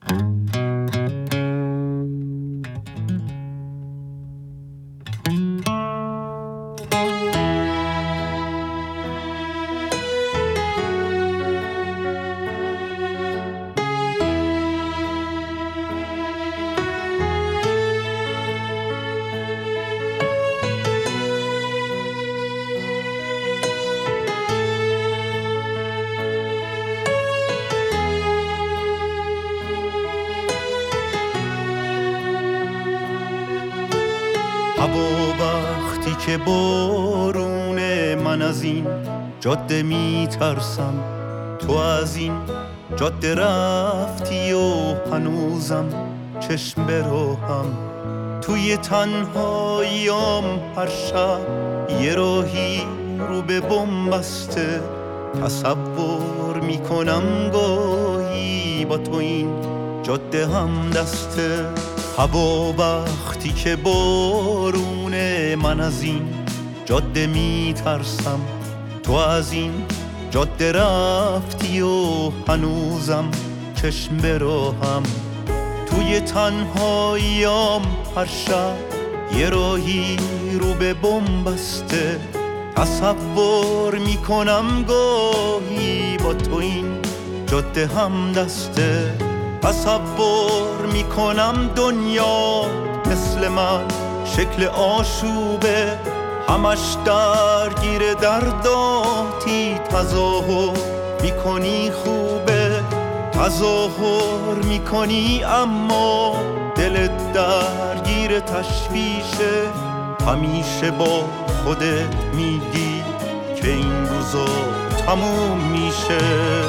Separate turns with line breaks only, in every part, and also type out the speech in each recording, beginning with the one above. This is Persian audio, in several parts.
هوا وقتی که بارونه، من از این جاده می ترسم. تو از این جاده رفتی و هنوزم چشم به راهم. توی تنهاییام هر شب یه راهی رو به بم بسته. تصور میکنم گاهی با تو این جاده هم دسته. هوا وقتی که بارونه، من از این جاده می ترسم. تو از این جاده رفتی و هنوزم چشم به راهم. توی تنهاییام هر شب یه راهی رو به بم بسته. تصور میکنم گاهی با تو این جاده هم دسته. تصور میکنم دنیا مثل من شکل آشوبه، همش درگیر درداتی. تظاهر میکنی خوبه، تظاهر میکنی اما دلت درگیر تشویشه. همیشه با خودت میگی که این روزا تموم میشه.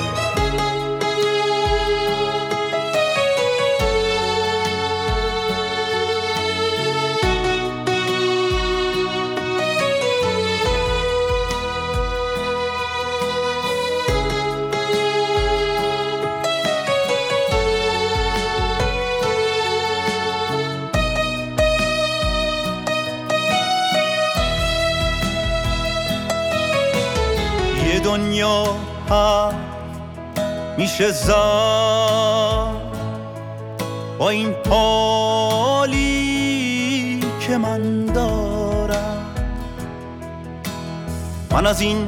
دنیا هم میشه زد با این حالی که من دارم. من از این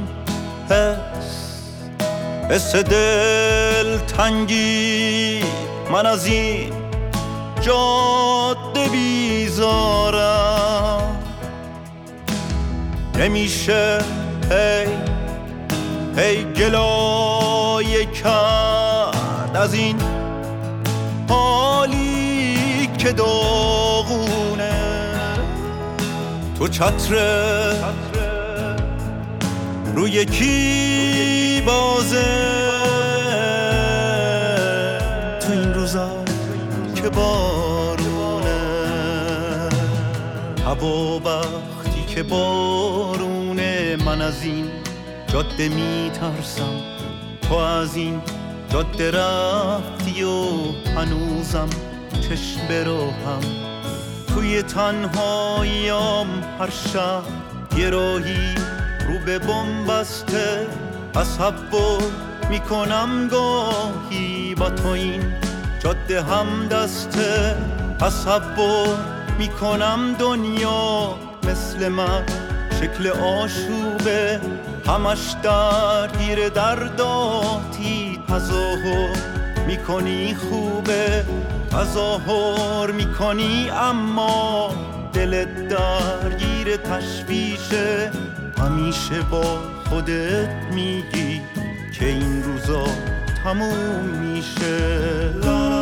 حس دل تنگی، من از این جاده بیزارم. نمیشه هی گلایه کرد از این حالی که داغونه. تو چتر روی کی بازه تو این روزا که بارونه. هوا وقتی که بارونه، من از این جاده می ترسم. تو از این جاده رفتی و هنوزم چشم به راهم. توی تنهاییام هر شب یه راهی رو به بم بسته. تصور میکنم گاهی با تو این جاده هم دسته. تصور میکنم دنیا مثل من شکل آشوبه، همش درگیر درداتی. تظاهر میکنی خوبه، تظاهر میکنی اما دلت درگیر تشویشه. همیشه با خودت میگی که این روزا تموم میشه.